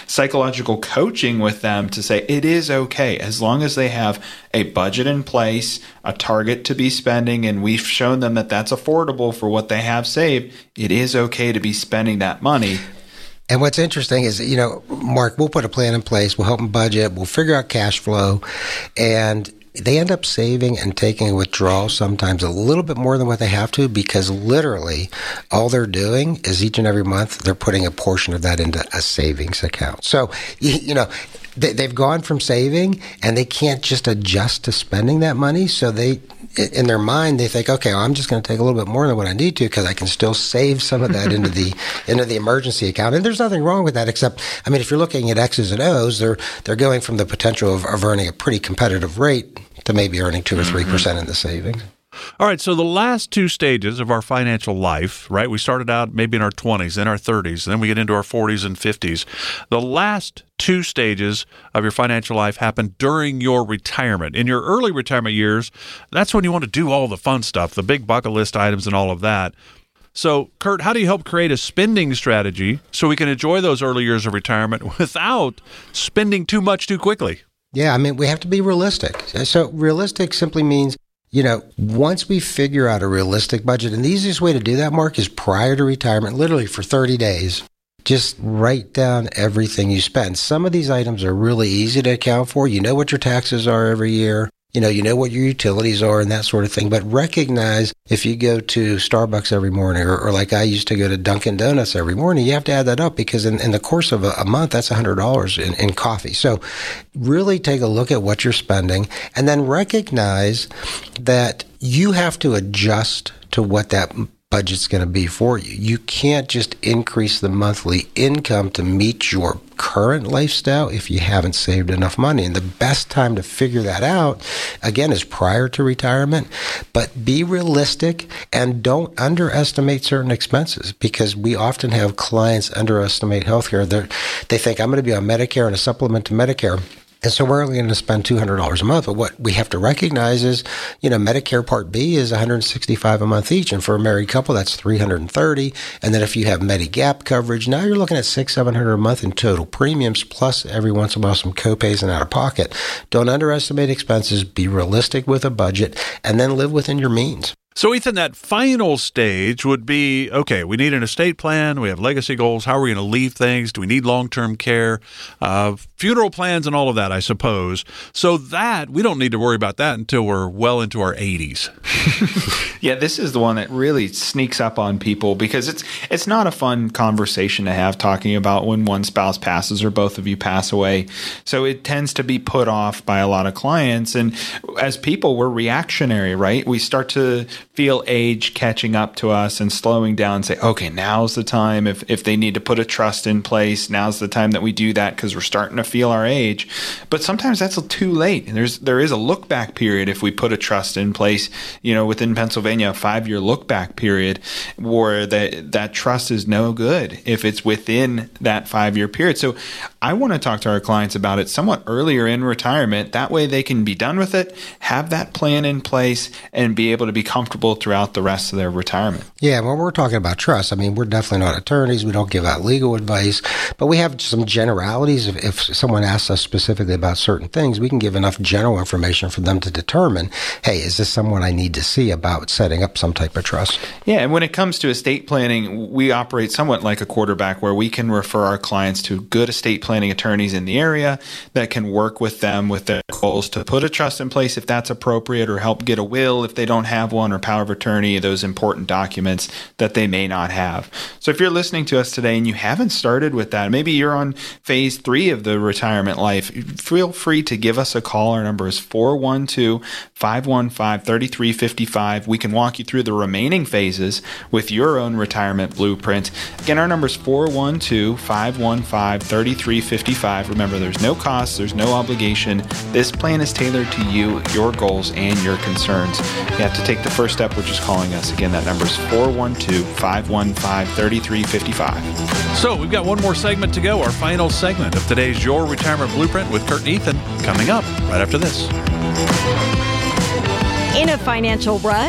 psychological coaching with them to say it is okay as long as they have a budget in place, a target to be spending, and we've shown them that that's affordable for what they have saved. It is okay to be spending that money. And what's interesting is, you know, Mark, we'll put a plan in place, we'll help them budget, we'll figure out cash flow, and they end up saving and taking a withdrawal sometimes a little bit more than what they have to, because literally all they're doing is each and every month they're putting a portion of that into a savings account. So, you know, they, they've gone from saving and they can't just adjust to spending that money. So they, in their mind, they think, okay, well, I'm just going to take a little bit more than what I need to because I can still save some of that into the into the emergency account. And there's nothing wrong with that, except, I mean, if you're looking at X's and O's, they're they're going from the potential of, of earning a pretty competitive rate to maybe earning two or three percent in the savings. All right, so the last two stages of our financial life, right? We started out maybe in our twenties, then our thirties, then we get into our forties and fifties. The last two stages of your financial life happen during your retirement. In your early retirement years, that's when you want to do all the fun stuff, the big bucket list items and all of that. So, Kurt, how do you help create a spending strategy so we can enjoy those early years of retirement without spending too much too quickly? Yeah, I mean, we have to be realistic. So realistic simply means, you know, once we figure out a realistic budget, and the easiest way to do that, Mark, is prior to retirement, literally for thirty days, just write down everything you spend. Some of these items are really easy to account for. You know what your taxes are every year. You know, you know what your utilities are and that sort of thing. But recognize if you go to Starbucks every morning, or, or like I used to go to Dunkin' Donuts every morning, you have to add that up because in, in the course of a, a month, that's one hundred dollars in, in coffee. So really take a look at what you're spending and then recognize that you have to adjust to what that budget's going to be for you. You can't just increase the monthly income to meet your current lifestyle if you haven't saved enough money. And the best time to figure that out, again, is prior to retirement. But be realistic and don't underestimate certain expenses, because we often have clients underestimate healthcare. They're, they think, I'm going to be on Medicare and a supplement to Medicare, and so we're only going to spend two hundred dollars a month. But what we have to recognize is, you know, Medicare Part B is one hundred sixty-five dollars a month each. And for a married couple, that's three hundred thirty dollars. And then if you have Medigap coverage, now you're looking at six hundred, seven hundred dollars a month in total premiums, plus every once in a while some copays and out of pocket. Don't underestimate expenses. Be realistic with a budget, and then live within your means. So, Ethan, that final stage would be, okay, we need an estate plan, we have legacy goals, how are we going to leave things, do we need long-term care, uh, funeral plans and all of that, I suppose. So that, we don't need to worry about that until we're well into our eighties. Yeah, this is the one that really sneaks up on people, because it's it's not a fun conversation to have, talking about when one spouse passes or both of you pass away. So it tends to be put off by a lot of clients. And as people, we're reactionary, right? We start to feel age catching up to us and slowing down and say, okay, now's the time. If if they need to put a trust in place, now's the time that we do that, because we're starting to feel our age. But sometimes that's too late. There's there is a look back period if we put a trust in place. You know, within Pennsylvania, a five-year look back period where that that trust is no good if it's within that five-year period. So I want to talk to our clients about it somewhat earlier in retirement. That way they can be done with it, have that plan in place, and be able to be comfortable throughout the rest of their retirement. Yeah, when we're talking about trust, I mean, we're definitely not attorneys. We don't give out legal advice, but we have some generalities. If, if someone asks us specifically about certain things, we can give enough general information for them to determine, hey, is this someone I need to see about setting up some type of trust? Yeah, and when it comes to estate planning, we operate somewhat like a quarterback, where we can refer our clients to good estate planning attorneys in the area that can work with them with their goals to put a trust in place if that's appropriate, or help get a will if they don't have one, or power of attorney, those important documents that they may not have. So if you're listening to us today and you haven't started with that, maybe you're on phase three of the retirement life, feel free to give us a call. Our number is four one two, five one five, three three five five. We can walk you through the remaining phases with your own retirement blueprint. Again, our number is four one two, five one five, three three five five. Remember, there's no cost, there's no obligation. This plan is tailored to you, your goals, and your concerns. You have to take the first step, which is calling us. Again, that number is four one two, five one five, three three five five. So we've got one more segment to go, our final segment of today's Your Retirement Blueprint with Kurt and Ethan, coming up right after this. In a financial rut?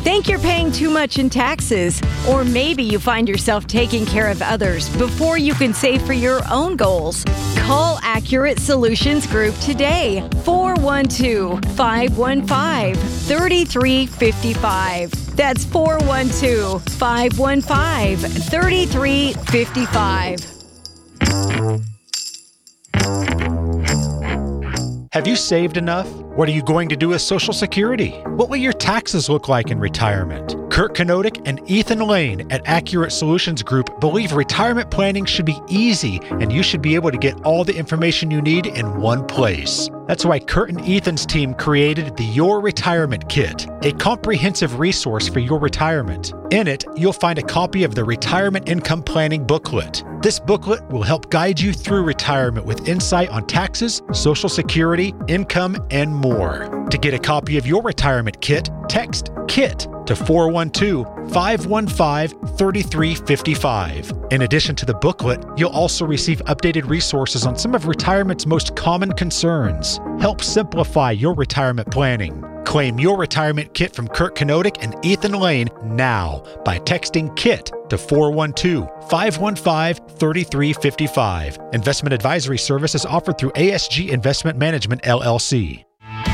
Think you're paying too much in taxes, or maybe you find yourself taking care of others before you can save for your own goals. Call Accurate Solutions Group today, four one two, five one five, three three five five. That's four one two, five one five, three three five five. Have you saved enough? What are you going to do with Social Security? What will your taxes look like in retirement? Kurt Kanodik and Ethan Lane at Accurate Solutions Group believe retirement planning should be easy and you should be able to get all the information you need in one place. That's why Kurt and Ethan's team created the Your Retirement Kit, a comprehensive resource for your retirement. In it, you'll find a copy of the Retirement Income Planning Booklet. This booklet will help guide you through retirement with insight on taxes, Social Security, income, and more. To get a copy of your retirement kit, text KIT to four one two, five one five, three three five five. In addition to the booklet, you'll also receive updated resources on some of retirement's most common concerns. Help simplify your retirement planning. Claim your retirement kit from Kurt Kanodik and Ethan Lane now by texting KIT to four one two, five one five, three three five five. Investment advisory service is offered through A S G Investment Management, L L C.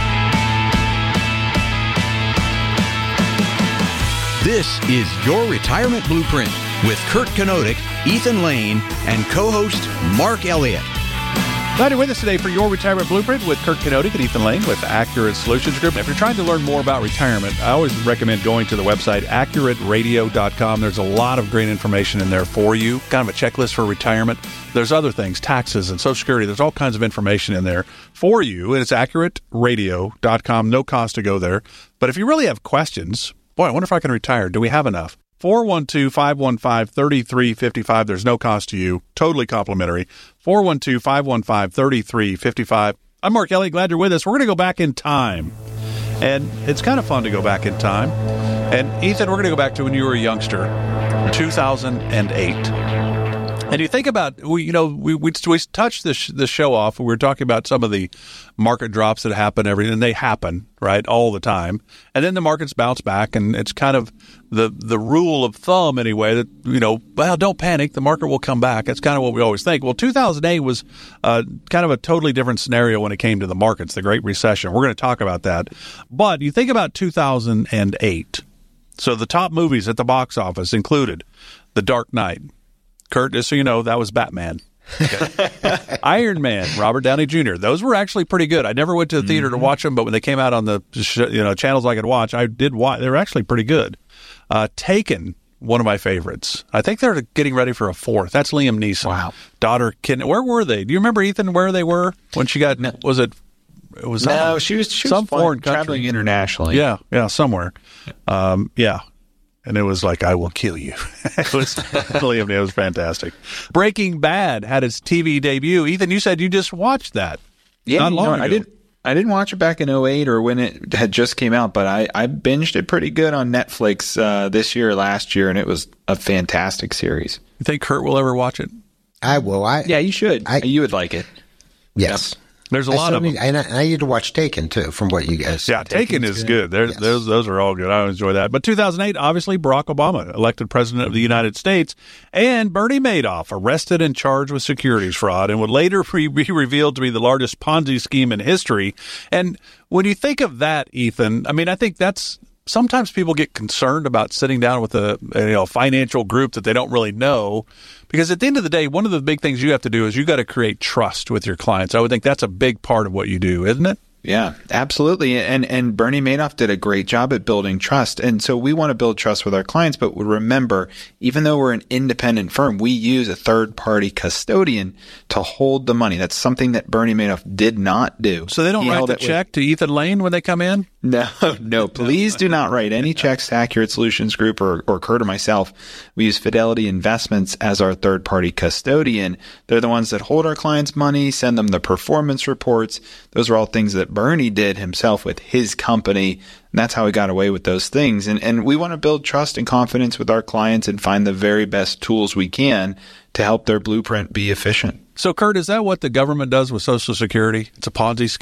This is Your Retirement Blueprint with Kurt Kanodik, Ethan Lane, and co-host Mark Elliott. Glad you're with us today for Your Retirement Blueprint with Kurt Kanodik and Ethan Lane with Accurate Solutions Group. If you're trying to learn more about retirement, I always recommend going to the website accurate radio dot com. There's a lot of great information in there for you, kind of a checklist for retirement. There's other things, taxes and Social Security. There's all kinds of information in there for you, and it's accurate radio dot com. No cost to go there. But if you really have questions, boy, I wonder if I can retire. Do we have enough? four one two, five one five, three three five five. There's no cost to you. Totally complimentary. four one two, five one five, three three five five. I'm Mark Elliott. Glad you're with us. We're going to go back in time. And it's kind of fun to go back in time. And Ethan, we're going to go back to when you were a youngster, two thousand eight. And you think about, we, you know, we we, we touched this the show off. We were talking about some of the market drops that happen every, and they happen, right, all the time. And then the markets bounce back, and it's kind of the the rule of thumb anyway that, you know, well, don't panic, the market will come back. That's kind of what we always think. Well, two thousand eight was uh, kind of a totally different scenario when it came to the markets, the Great Recession. We're going to talk about that. But you think about two thousand eight. So the top movies at the box office included The Dark Knight. Kurt, just so you know, that was Batman. Okay. Iron Man, Robert Downey Junior Those were actually pretty good. I never went to the theater mm-hmm. to watch them, but when they came out on the you know channels I could watch, I did watch. They were actually pretty good. Uh, Taken, one of my favorites. I think they're getting ready for a fourth. That's Liam Neeson. Wow. Daughter, kid. Where were they? Do you remember, Ethan, where they were when she got, no. was it? It was no, some, she was, she some was foreign fun, country. traveling internationally. Yeah, yeah, somewhere. Um, yeah. And it was like, I will kill you. It was Liam, it was fantastic. Breaking Bad had its T V debut. Ethan, you said you just watched that. Yeah, not long no, ago. I didn't. I didn't watch it back in oh eight or when it had just came out, but I, I binged it pretty good on Netflix uh, this year, last year, and it was a fantastic series. You think Kurt will ever watch it? I will. I yeah, you should. I, you would like it. Yes. Yep. There's a I lot of them. Need, and I, I need to watch Taken, too, from what you guys Yeah, Taken is good. good. Yes. Those those are all good. I enjoy that. But two thousand eight, obviously, Barack Obama, elected president of the United States, and Bernie Madoff, arrested and charged with securities fraud, and would later be revealed to be the largest Ponzi scheme in history. And when you think of that, Ethan, I mean, I think that's sometimes people get concerned about sitting down with a you know financial group that they don't really know, because at the end of the day, one of the big things you have to do is you got to create trust with your clients. I would think that's a big part of what you do, isn't it? Yeah, absolutely. And and Bernie Madoff did a great job at building trust. And so we want to build trust with our clients. But remember, even though we're an independent firm, we use a third-party custodian to hold the money. That's something that Bernie Madoff did not do. So they don't he write the check with, to Ethan Lane when they come in? No, no. Please do not write any checks to Accurate Solutions Group or, or Kurt or myself. We use Fidelity Investments as our third-party custodian. They're the ones that hold our clients' money, send them the performance reports. Those are all things that Bernie did himself with his company, and that's how he got away with those things. And and we want to build trust and confidence with our clients and find the very best tools we can to help their blueprint be efficient. So, Kurt, is that what the government does with Social Security? It's a Ponzi scheme?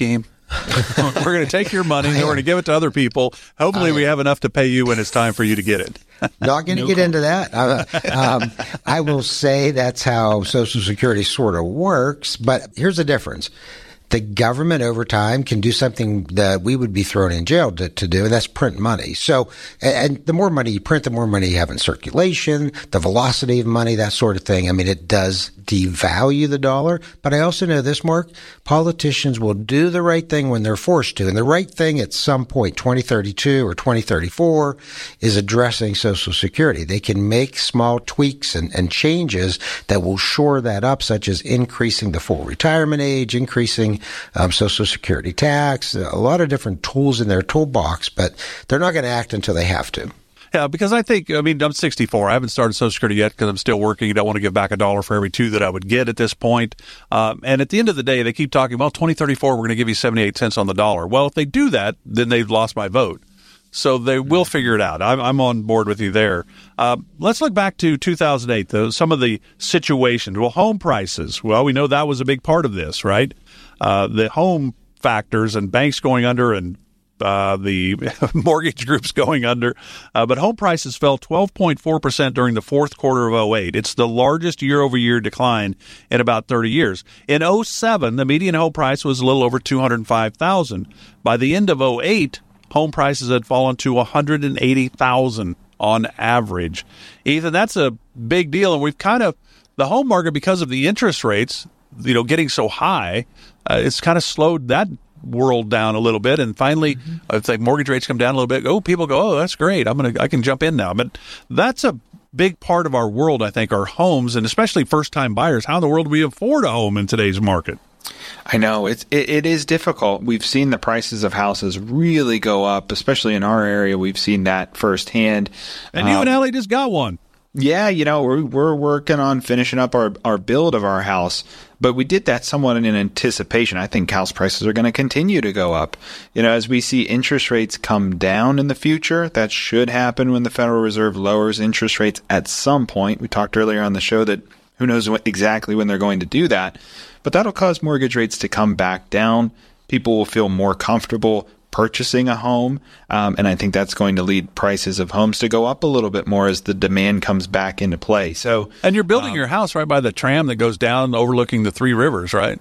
We're going to take your money and we're going to give it to other people. Hopefully we have enough to pay you when it's time for you to get it. Not going to no get call. into that. Uh, um, I will say that's how Social Security sort of works, but here's the difference. The government over time can do something that we would be thrown in jail to, to do, and that's print money. So, and the more money you print, the more money you have in circulation, the velocity of money, that sort of thing. I mean, it does devalue the dollar. But I also know this, Mark, politicians will do the right thing when they're forced to. And the right thing at some point, twenty thirty-two or twenty thirty-four, is addressing Social Security. They can make small tweaks and, and changes that will shore that up, such as increasing the full retirement age, increasing um, Social Security tax, a lot of different tools in their toolbox, but they're not going to act until they have to. Yeah, because I think, I mean, I'm sixty-four. I haven't started Social Security yet because I'm still working. You don't want to give back a dollar for every two that I would get at this point. Um, and at the end of the day, they keep talking, well, twenty thirty-four, we're going to give you seventy-eight cents on the dollar. Well, if they do that, then they've lost my vote. So they will figure it out. I'm, I'm on board with you there. Uh, let's look back to two thousand eight, though, some of the situations. Well, home prices. Well, we know that was a big part of this, right? Uh, the home factors and banks going under and Uh, the mortgage groups going under. Uh, but home prices fell twelve point four percent during the fourth quarter of oh eight. It's the largest year-over-year decline in about thirty years. In oh seven, the median home price was a little over two hundred five thousand dollars. By the end of oh eight, home prices had fallen to one hundred eighty thousand dollars on average. Ethan, that's a big deal. And we've kind of, the home market, because of the interest rates, you know, getting so high, uh, it's kind of slowed that world down a little bit, and finally, mm-hmm. if the mortgage rates come down a little bit, oh, people go, oh, that's great. I'm gonna, I can jump in now. But that's a big part of our world, I think, our homes, and especially first-time buyers. How in the world do we afford a home in today's market? I know it's it, it is difficult. We've seen the prices of houses really go up, especially in our area. We've seen that firsthand. And you um, and Allie just got one. Yeah, you know, we're we're working on finishing up our, our build of our house, but we did that somewhat in anticipation. I think house prices are going to continue to go up. You know, as we see interest rates come down in the future, that should happen when the Federal Reserve lowers interest rates at some point. We talked earlier on the show that who knows what, exactly when they're going to do that, but that'll cause mortgage rates to come back down. People will feel more comfortable purchasing a home, um, and I think that's going to lead prices of homes to go up a little bit more as the demand comes back into play. So, and you're building um, your house right by the tram that goes down overlooking the three rivers, right?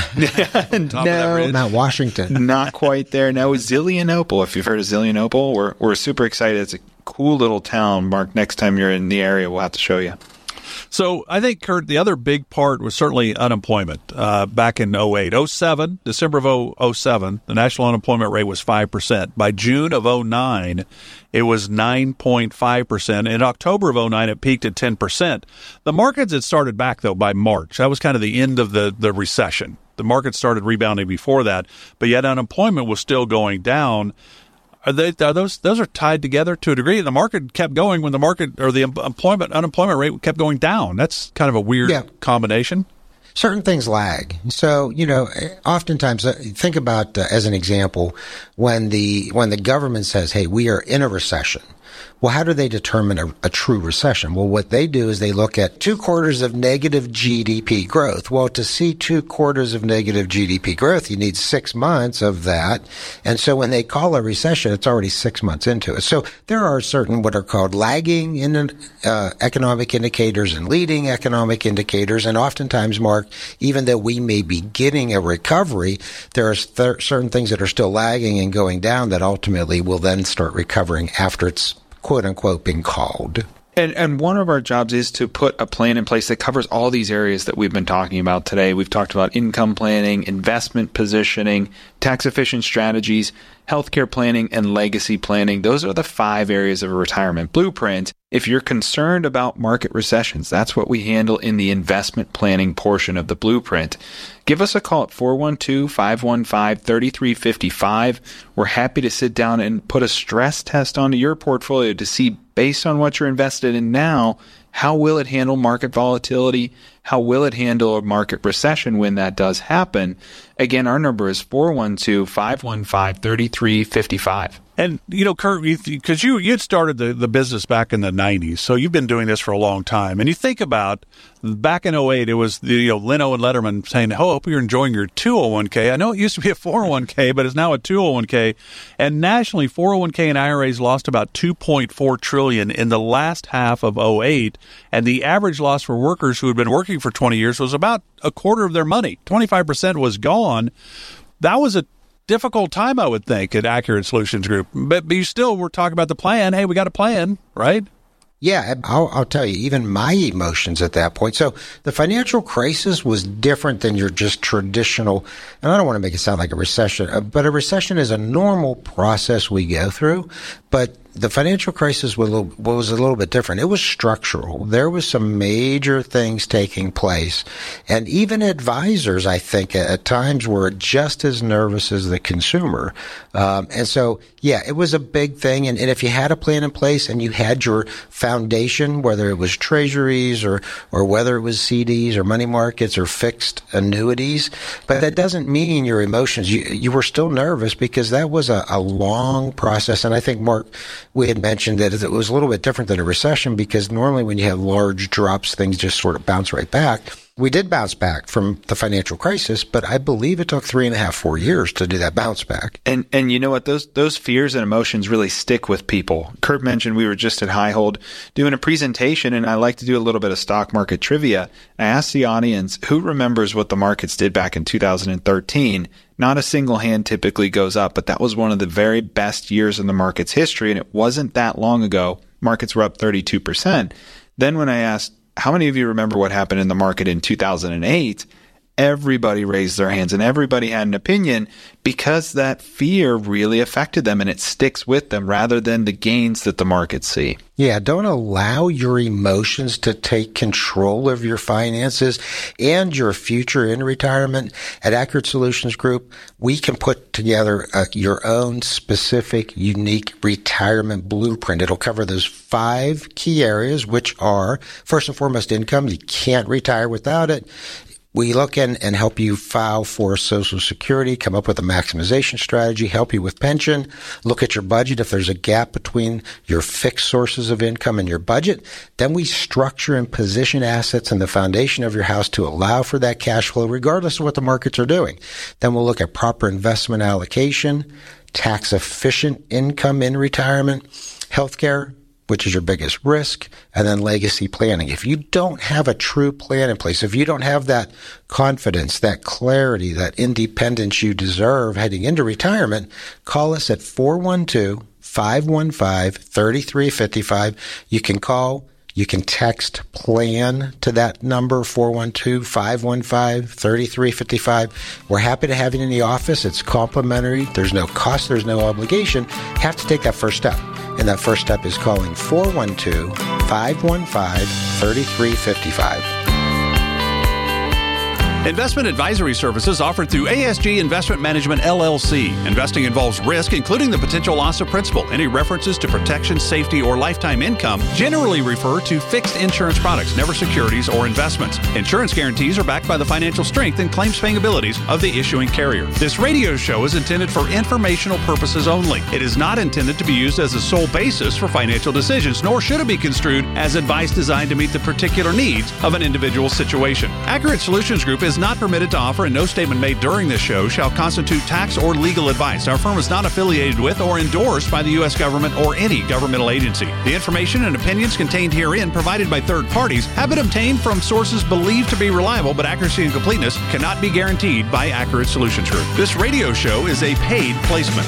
No, not Washington. Not quite there. No, Zillionople. If you've heard of Zillionople, we're we're super excited. It's a cool little town. Mark, next time you're in the area, we'll have to show you. So I think, Kurt, the other big part was certainly unemployment uh, back in oh eight. oh seven, December of oh seven, the national unemployment rate was five percent. By June of oh nine, it was nine point five percent. In October of oh nine, it peaked at ten percent. The markets had started back, though, by March. That was kind of the end of the, the recession. The market started rebounding before that, but yet unemployment was still going down. Are they? Are those? Those are tied together to a degree. The market kept going when the market or the employment unemployment rate kept going down. That's kind of a weird yeah. combination. Certain things lag. So, you know, oftentimes, uh, think about, uh, as an example, when the when the government says, hey, we are in a recession. Well, how do they determine a, a true recession? Well, what they do is they look at two quarters of negative G D P growth. Well, to see two quarters of negative G D P growth, you need six months of that. And so when they call a recession, it's already six months into it. So there are certain what are called lagging in, uh, economic indicators and leading economic indicators. And oftentimes, Mark, even though we may be getting a recovery, there are th- certain things that are still lagging and going down that ultimately will then start recovering after it's quote unquote being called. And and one of our jobs is to put a plan in place that covers all these areas that we've been talking about today. We've talked about income planning, investment positioning, tax efficient strategies, healthcare planning, and legacy planning. Those are the five areas of a retirement blueprint. If you're concerned about market recessions, that's what we handle in the investment planning portion of the blueprint. Give us a call at four one two, five one five, three three five five. We're happy to sit down and put a stress test onto your portfolio to see, based on what you're invested in now, how will it handle market volatility? How will it handle a market recession when that does happen? Again, our number is four one two, five one five, three three five five. And, you know, Kurt, because you, you had started the, the business back in the nineties, so you've been doing this for a long time. And you think about back in oh eight, it was, the, you know, Leno and Letterman saying, oh, I hope you're enjoying your two oh one k. I know it used to be a four oh one k, but it's now a two oh one k. And nationally, four oh one k and I R As lost about two point four trillion dollars in the last half of oh eight. And the average loss for workers who had been working for twenty years was about a quarter of their money. twenty-five percent was gone. That was a difficult time, I would think, at Accurate Solutions Group. But, but you still were talking about the plan. Hey, we got a plan, right? Yeah, I'll, I'll tell you, even my emotions at that point. So the financial crisis was different than your just traditional, and I don't want to make it sound like a recession, but a recession is a normal process we go through. But the financial crisis was a, little, was a little bit different. It was structural. There was some major things taking place. And even advisors, I think, at, at times were just as nervous as the consumer. Um, and so, yeah, it was a big thing. And, and if you had a plan in place and you had your foundation, whether it was treasuries or, or whether it was C Ds or money markets or fixed annuities, but that doesn't mean your emotions. You, you were still nervous because that was a, a long process. And I think, Mark, we had mentioned that it was a little bit different than a recession because normally when you have large drops, things just sort of bounce right back. We did bounce back from the financial crisis, but I believe it took three and a half, four years to do that bounce back. And and you know what? Those those fears and emotions really stick with people. Kurt mentioned we were just at High Hold doing a presentation, and I like to do a little bit of stock market trivia. I asked the audience, who remembers what the markets did back in two thousand thirteen? Not a single hand typically goes up, but that was one of the very best years in the market's history, and it wasn't that long ago. Markets were up thirty-two percent. Then when I asked, how many of you remember what happened in the market in two thousand eight? Everybody raised their hands and everybody had an opinion because that fear really affected them and it sticks with them rather than the gains that the markets see. Yeah, don't allow your emotions to take control of your finances and your future in retirement. At Accurate Solutions Group, we can put together a, your own specific, unique retirement blueprint. It'll cover those five key areas, which are, first and foremost, income. You can't retire without it. We look in and help you file for Social Security, come up with a maximization strategy, help you with pension, look at your budget. If there's a gap between your fixed sources of income and your budget, then we structure and position assets in the foundation of your house to allow for that cash flow, regardless of what the markets are doing. Then we'll look at proper investment allocation, tax-efficient income in retirement, healthcare, which is your biggest risk, and then legacy planning. If you don't have a true plan in place, if you don't have that confidence, that clarity, that independence you deserve heading into retirement, call us at four one two, five one five, three three five five. You can call, you can text PLAN to that number, four one two, five one five, three three five five. We're happy to have you in the office. It's complimentary. There's no cost. There's no obligation. You have to take that first step. And that first step is calling four one two, five one five, three three five five. Investment advisory services offered through A S G Investment Management, L L C. Investing involves risk, including the potential loss of principal. Any references to protection, safety, or lifetime income generally refer to fixed insurance products, never securities or investments. Insurance guarantees are backed by the financial strength and claims-paying abilities of the issuing carrier. This radio show is intended for informational purposes only. It is not intended to be used as a sole basis for financial decisions, nor should it be construed as advice designed to meet the particular needs of an individual situation. Accurate Solutions Group is not permitted to offer, and no statement made during this show shall constitute tax or legal advice. Our firm is not affiliated with or endorsed by the U S government or any governmental agency. The information and opinions contained herein provided by third parties have been obtained from sources believed to be reliable, but accuracy and completeness cannot be guaranteed by Accurate Solutions Group. This radio show is a paid placement.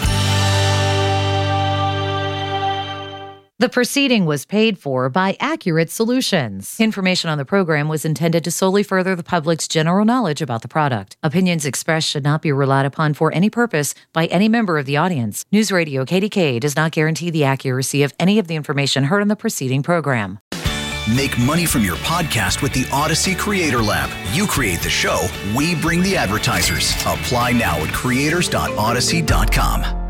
The proceeding was paid for by Accurate Solutions. Information on the program was intended to solely further the public's general knowledge about the product. Opinions expressed should not be relied upon for any purpose by any member of the audience. News Radio K D K does not guarantee the accuracy of any of the information heard on the preceding program. Make money from your podcast with the Odyssey Creator Lab. You create the show, we bring the advertisers. Apply now at creators dot odyssey dot com.